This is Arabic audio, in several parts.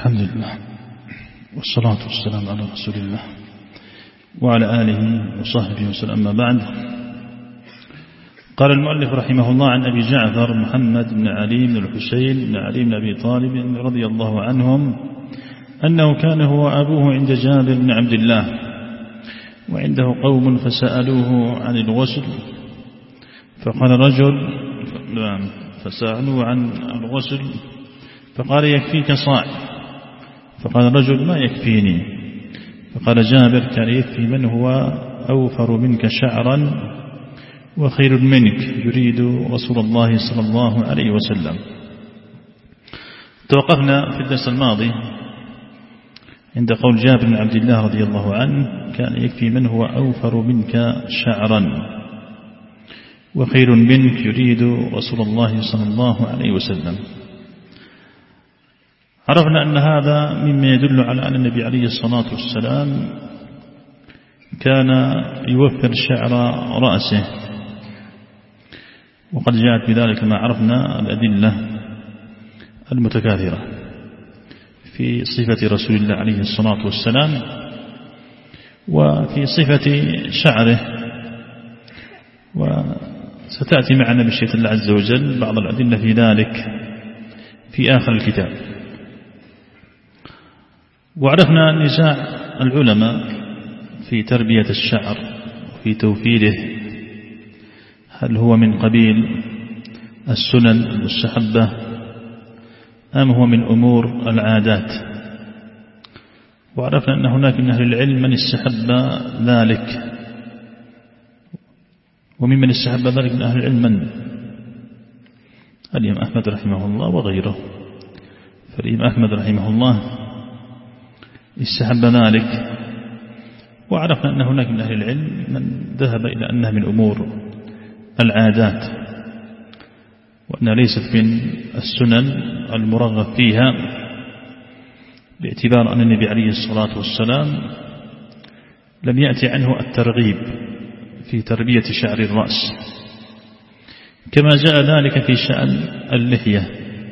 الحمد لله والصلاة والسلام على رسول الله وعلى آله وصحبه وسلم. أما بعد، قال المؤلف رحمه الله عن أبي جعفر محمد بن علي بن الحسين بن علي بن أبي طالب رضي الله عنهم أنه كان هو أبوه عند جابر بن عبد الله، وعنده قوم فسألوه عن الغسل، فقال رجل فسألوه عن الغسل فقال يكفيك صاع، فقال رجل ما يكفيني، فقال جابر كان يكفي من هو أوفر منك شعرا وخير منك يريد رسول الله صلى الله عليه وسلم. توقفنا في الدرس الماضي عند قول جابر بن عبد الله رضي الله عنه كان يكفي من هو أوفر منك شعرا وخير منك يريد رسول الله صلى الله عليه وسلم. عرفنا أن هذا مما يدل على أن النبي عليه الصلاة والسلام كان يوفر شعر رأسه، وقد جاءت بذلك ما عرفنا الأدلة المتكاثرة في صفة رسول الله عليه الصلاة والسلام وفي صفة شعره، وستأتي معنا بشيء الله عز وجل بعض الأدلة في ذلك في آخر الكتاب. وعرفنا نزاع العلماء في تربية الشعر وفي توفيره، هل هو من قبيل السنن المستحبة أم هو من أمور العادات. وعرفنا أن هناك من أهل العلم من استحب ذلك، وممن استحب ذلك من أهل العلم من الإمام أحمد رحمه الله وغيره. فالإمام أحمد رحمه الله استحب ذلك، وعرفنا أن هناك من أهل العلم من ذهب إلى أنها من أمور العادات، وأنها ليست من السنن المرغب فيها، باعتبار أن النبي عليه الصلاة والسلام لم يأتي عنه الترغيب في تربية شعر الرأس، كما جاء ذلك في شأن اللحية: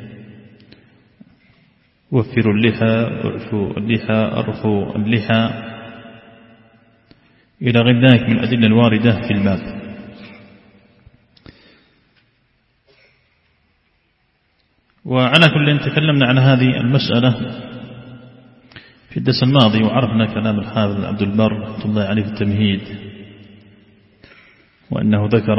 وفروا اللحى، اعفوا اللحى، ارخوا اللحى، إلى غير ذلك من الأدلة الواردة في الباب. وعلى كل تكلمنا عن هذه المسألة في الدرس الماضي، وعرفنا كلام الحافظ عبد البر رحمة الله عليه في التمهيد، وأنه ذكر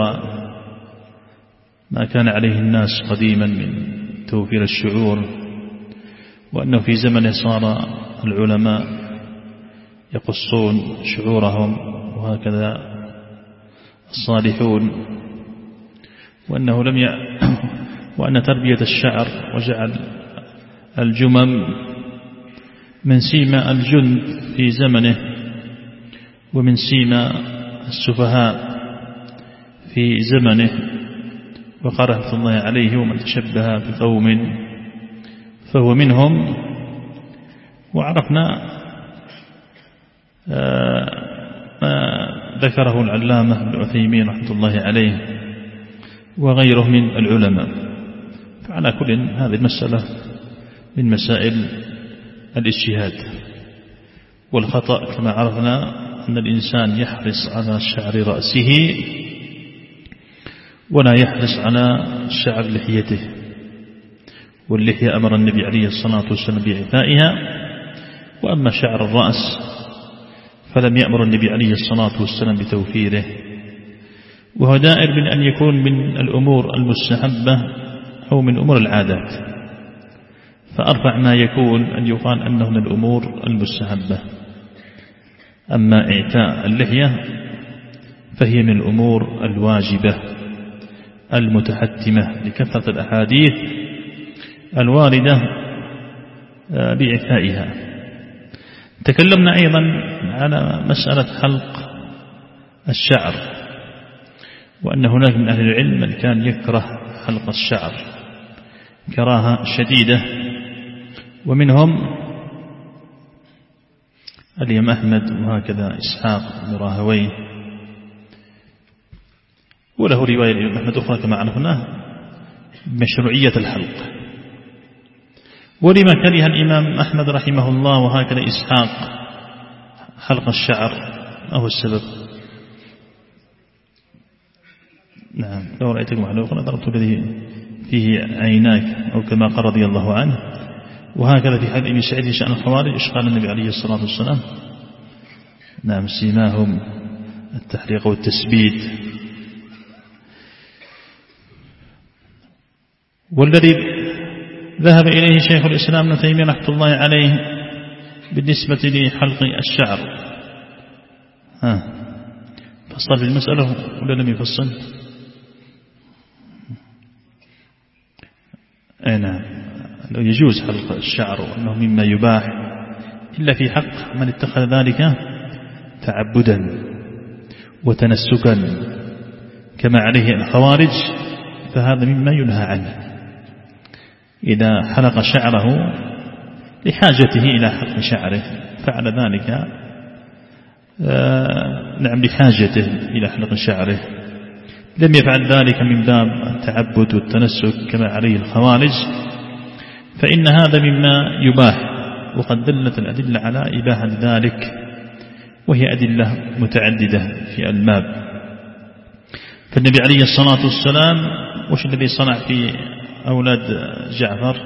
ما كان عليه الناس قديما من توفير الشعور، وأنه في زمنه صار العلماء يقصون شعورهم وهكذا الصالحون، وأنه وأن تربية الشعر وجعل الجمم من سيما الجند في زمنه ومن سيما السفهاء في زمنه، وقال رحمة الله عليه: ومن تشبه بقوم فهو منهم. وعرفنا ما ذكره العلامة ابن عثيمين رحمة الله عليه وغيره من العلماء. فعلى كل هذه المسألة من مسائل الاجتهاد والخطأ، كما عرفنا أن الإنسان يحرص على شعر رأسه ولا يحرص على شعر لحيته، واللحية أمر النبي عليه الصلاة والسلام بإعفائها، وأما شعر الرأس فلم يأمر النبي عليه الصلاة والسلام بتوفيره، وهو دائر من أن يكون من الأمور المستحبة أو من أمور العادات، فأرفع ما يكون أن يقال أنه من الأمور المستحبة. أما إعفاء اللحية فهي من الأمور الواجبة المتحتمة لكثرة الأحاديث الواردة بإعفائها. تكلمنا أيضا على مسألة حلق الشعر، وأن هناك من أهل العلم من كان يكره حلق الشعر كراهة شديدة، ومنهم الإمام أحمد وهكذا إسحاق بن راهويه، وله رواية الإمام أحمد أخرى كما عرفناه مشروعية الحلق. ولما كره الإمام أحمد رحمه الله وهكذا إسحاق حلق الشعر، ما هو السبب؟ نعم، لو رأيتك محلوقا ضربت الذي فيه عيناك، أو كما قال رضي الله عنه. وهكذا في حديث ابن سعيد شأن الخوارج، إيش قال النبي عليه الصلاة والسلام؟ نعم، سيماهم التحريق والتسبيد. والذي ذهب إليه شيخ الإسلام ابن تيمية رحمة الله عليه بالنسبة لحلق الشعر، فصل في المسألة ولا لم يفصل؟ نعم، لو يجوز حلق الشعر وأنه مما يباح، إلا في حق من اتخذ ذلك تعبدا وتنسكا كما عليه الخوارج، فهذا مما ينهى عنه. إذا حلق شعره لحاجته إلى حلق شعره فعل ذلك، نعم، لحاجته إلى حلق شعره، لم يفعل ذلك من باب التعبد والتنسك كما عليه الخوارج، فإن هذا مما يباح. وقد دلت الأدلة على إباحة ذلك، وهي أدلة متعددة في الماب. فالنبي عليه الصلاة والسلام وش الذي صنع في أولاد جعفر؟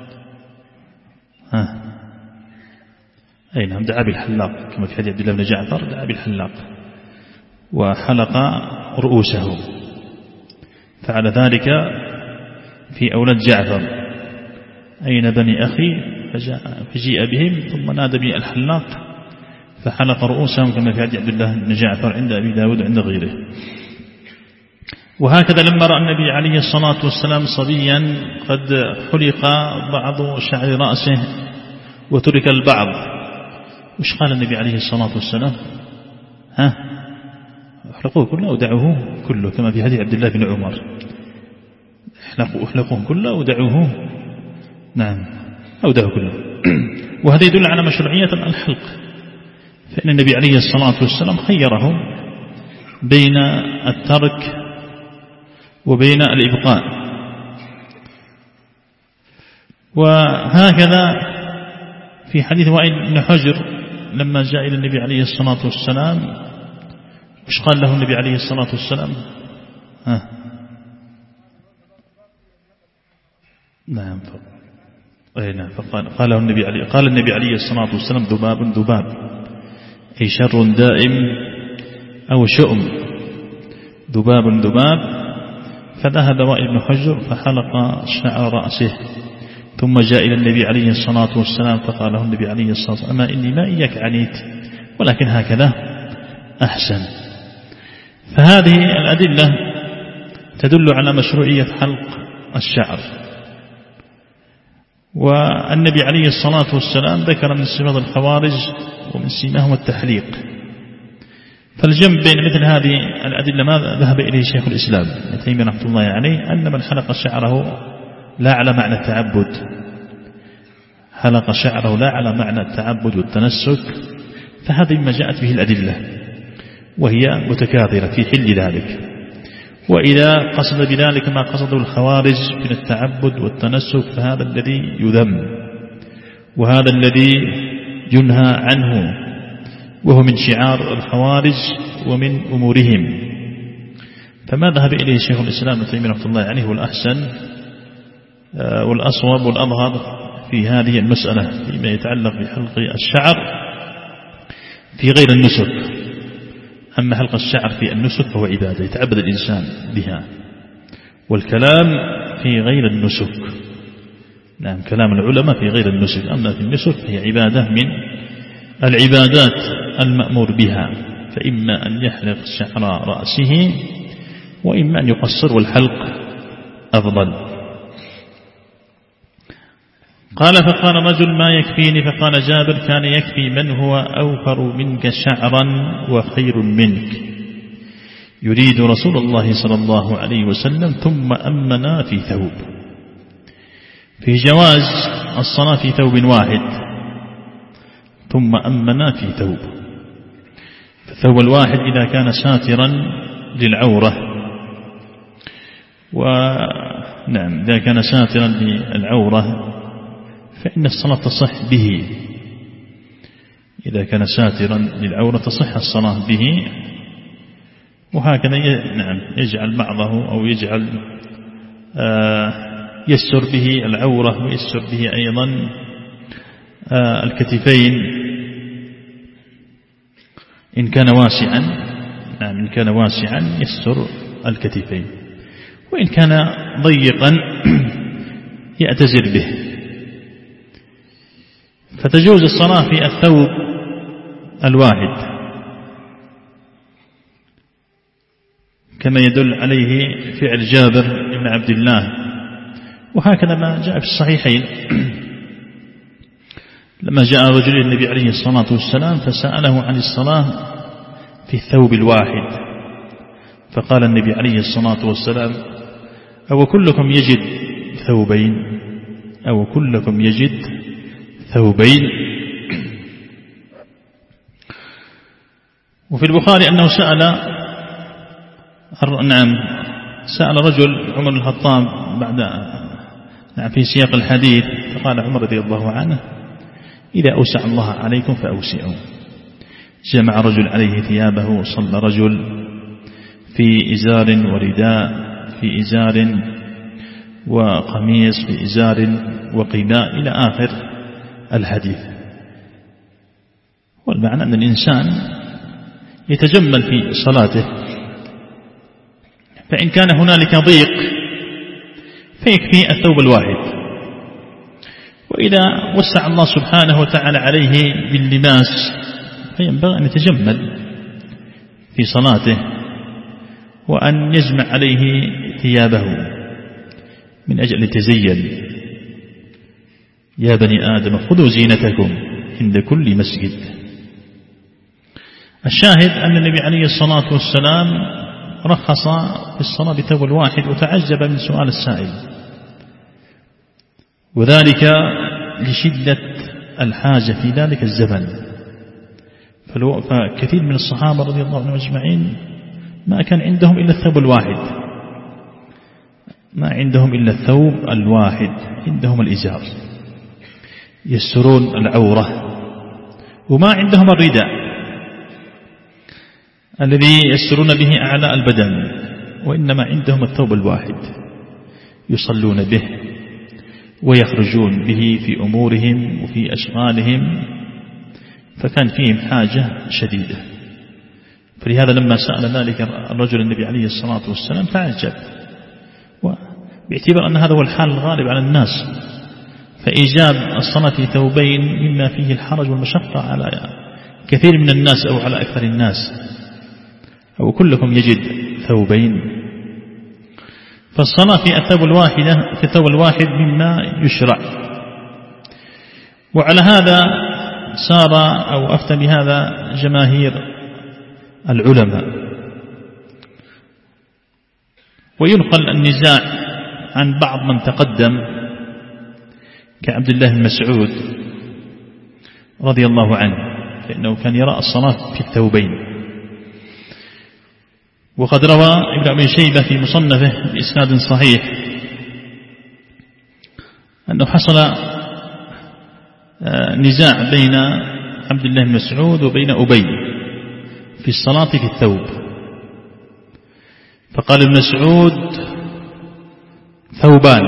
أي نعم، دعا بالحلاق كما في حديث عبد الله بن جعفر، دعا بالحلاق وحلق رؤوسه، فعل ذلك في أولاد جعفر. أين بني أخي؟ فجيء بهم ثم نادى بي الحلاق فحلق رؤوسهم كما في حديث عبد الله بن جعفر عند أبي داود عند غيره. وهكذا لما رأى النبي عليه الصلاة والسلام صبيا قد حلق بعض شعر رأسه وترك البعض، وش قال النبي عليه الصلاة والسلام؟ احلقوه كله ودعوه كله، كما في حديث عبد الله بن عمر، احلقوه كله ودعوه، نعم، أو دعوه كله. وهذا يدل على مشروعية الحلق، فإن النبي عليه الصلاة والسلام خيره بين الترك وبين الإبقاء. وهكذا في حديث وائل بن حجر لما جاء إلى النبي عليه الصلاة والسلام، وش قال له النبي عليه الصلاة والسلام؟ نعم، قال النبي عليه الصلاة والسلام: ذباب ذباب، أي شر دائم أو شؤم، ذباب ذباب. فذهب وائل بن حجر فحلق شعر رأسه، ثم جاء إلى النبي عليه الصلاة والسلام فقال له النبي عليه الصلاة والسلام: أما إني ما إياك عنيت، ولكن هكذا أحسن. فهذه الأدلة تدل على مشروعية حلق الشعر. والنبي عليه الصلاة والسلام ذكر من صفات الخوارج ومن سيماهم التحليق. فالجمع بين مثل هذه الأدلة ما ذهب إليه شيخ الإسلام ابن تيمية رحمة الله عليه، أن من حلق شعره لا على معنى التعبد، حلق شعره لا على معنى التعبد والتنسك، فهذه ما جاءت به الأدلة وهي متكاثرة في حل ذلك. وإذا قصد بذلك ما قصده الخوارج من التعبد والتنسك فهذا الذي يذم، وهذا الذي ينهى عنه، وهو من شعار الخوارج ومن أمورهم. فما ذهب إليه شيخ الإسلام ابن تيمية رحمة الله عليه والأحسن والأصوب والأظهر في هذه المسألة فيما يتعلق بحلق الشعر في غير النسك. أما حلق الشعر في النسك فهو عبادة يتعبد الإنسان بها، والكلام في غير النسك، نعم، كلام العلماء في غير النسك. أما في النسك هي عبادة من العبادات المأمور بها، فإما أن يحلق شعر رأسه وإما أن يقصر، والحلق أفضل. قال: فقال رجل: ما يكفيني؟ فقال جابر: كان يكفي من هو أوفر منك شعرا وخير منك. يريد رسول الله صلى الله عليه وسلم ثم أمنا في ثوب، في جواز الصلاة في ثوب واحد، ثم أمنا في ثوب. فالثوب الواحد إذا كان ساترا للعورة، ونعم إذا كان ساترا للعورة فإن الصلاة تصح به، إذا كان ساترا للعورة تصح الصلاة به. وهكذا يجعل بعضه أو يجعل يستر به العورة ويستر به أيضا الكتفين إن كان واسعا. إن كان واسعا يستر الكتفين، وإن كان ضيقا يأتزر به. فتجوز الصلاة في الثوب الواحد كما يدل عليه فعل جابر بن عبد الله، وهكذا ما جاء في الصحيحين لما جاء رجل النبي عليه الصلاة والسلام فسأله عن الصلاة في الثوب الواحد، فقال النبي عليه الصلاة والسلام: أو كلكم يجد ثوبين؟ أو كلكم يجد ثوبين؟ وفي البخاري أنه سأل رجل عمر بن الخطاب في سياق الحديث، فقال عمر رضي الله عنه: إذا أوسع الله عليكم فأوسعوا. جمع رجل عليه ثيابه، صلى رجل في إزار ورداء، في إزار وقميص، في إزار وقباء، إلى آخر الحديث. والمعنى أن الإنسان يتجمل في صلاته، فإن كان هنالك ضيق فيكفي الثوب الواحد، وإذا وسع الله سبحانه وتعالى عليه باللباس فينبغي أن يتجمل في صلاته، وأن يجمع عليه ثيابه من أجل يتزين. يا بني آدم خذوا زينتكم عند كل مسجد. الشاهد أن النبي عليه الصلاة والسلام رخص في الصلاة بثوب الواحد، وتعجب من سؤال السائل، وذلك لشدة الحاجة في ذلك الزمن. فكثير من الصحابة رضي الله عنهم أجمعين ما كان عندهم إلا الثوب الواحد، ما عندهم إلا الثوب الواحد، عندهم الإزار يسترون العورة، وما عندهم الرداء الذي يسترون به أعلى البدن، وإنما عندهم الثوب الواحد يصلون به ويخرجون به في أمورهم وفي أشغالهم، فكان فيهم حاجة شديدة. فلهذا لما سأل ذلك الرجل النبي عليه الصلاة والسلام تعجب، باعتبار أن هذا هو الحال الغالب على الناس، فإيجاب الصلاة في ثوبين مما فيه الحرج والمشقة على كثير من الناس أو على أكثر الناس. أو كلكم يجد ثوبين. فالصلاة في الثوب الواحد مما يشرع. وعلى هذا سار أو أفتى بهذا جماهير العلماء. وينقل النزاع عن بعض من تقدم كعبد الله بن مسعود رضي الله عنه، فإنه كان يرى الصلاة في الثوبين. وقد روى ابن أبي شيبة في مصنفه بإسناد صحيح أنه حصل نزاع بين عبد الله بن مسعود وبين أبي في الصلاة في الثوب، فقال ابن مسعود: ثوبان،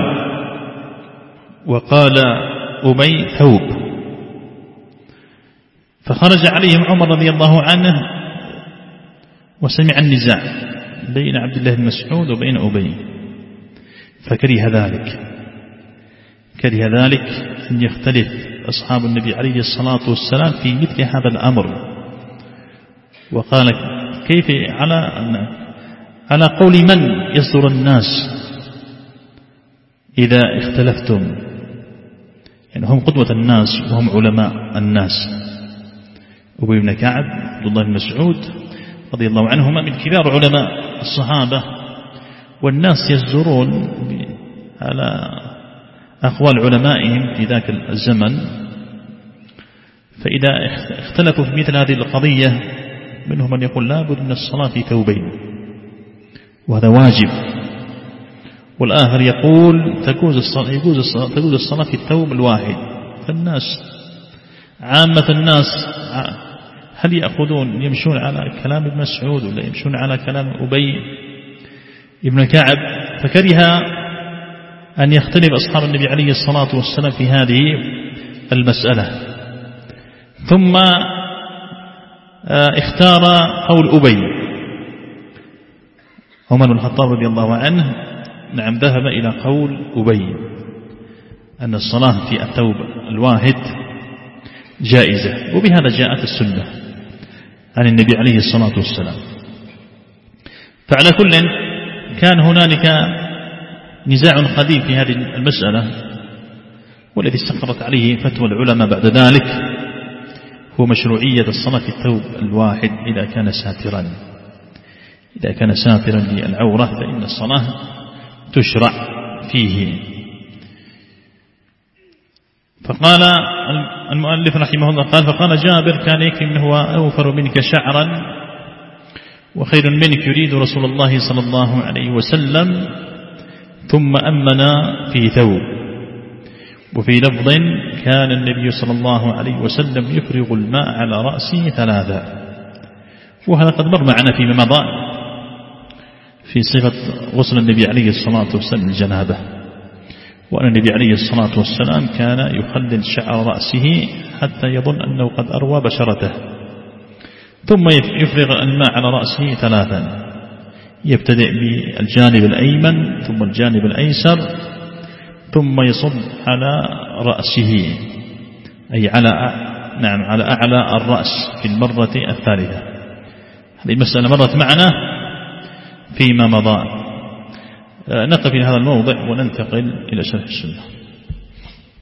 وقال أبي: ثوب. فخرج عليهم عمر رضي الله عنه وسمع النزاع بين عبد الله بن مسعود وبين أبي، فكره ذلك أن يختلف أصحاب النبي عليه الصلاة والسلام في مثل هذا الأمر. وقال: كيف على قول من يصدر الناس إذا اختلفتم؟ يعني هم قدوة الناس وهم علماء الناس. أبي بن كعب عبد الله بن مسعود رضي الله عنهما من كبار علماء الصحابة، والناس يصدرون على أقوال علمائهم في ذاك الزمن. فإذا اختلفوا في مثل هذه القضية منهم من يقول لا بد من الصلاة في ثوبين وهذا واجب، والآخر يقول تجوز الصلاة في الثوب الواحد فالناس عامة الناس هل يمشون على كلام ابن مسعود ولا يمشون على كلام أبي ابن كعب؟ فكره أن يختلف أصحاب النبي عليه الصلاة والسلام في هذه المسألة. ثم اختار قول أبي. عمر بن الخطاب رضي الله عنه نعم ذهب إلى قول أبي أن الصلاة في الثوب الواحد جائزة، وبهذا جاءت السنة عن النبي عليه الصلاة والسلام. فعلى كل كان هنالك نزاع قديم في هذه المسألة، والذي استقرت عليه فتوى العلماء بعد ذلك هو مشروعية الصلاة في الثوب الواحد إذا كان ساترا. إذا كان ساترا للعورة فإن الصلاة تشرع فيه. فقال المؤلف رحمه الله فقال جابر كان يكفي من هو أوفر منك شعرا وخير منك يريد رسول الله صلى الله عليه وسلم ثم أمنا في ثوب. وفي لفظ كان النبي صلى الله عليه وسلم يفرغ الماء على رأسه 3. وهذا قد مر معنا فيما مضى في صفة غسل النبي عليه الصلاة والسلام الجنابة، وأن النبي عليه الصلاة والسلام كان يخلل شعر رأسه حتى يظن أنه قد أروى بشرته، ثم يفرغ الماء على رأسه 3، يبتدئ بالجانب الأيمن ثم الجانب الأيسر ثم يصب على رأسه، أي على أعلى الرأس في المرة الثالثة. هذه المسألة مرت معنا فيما مضى. نقف في هذا الموضع وننتقل إلى شرح السنة.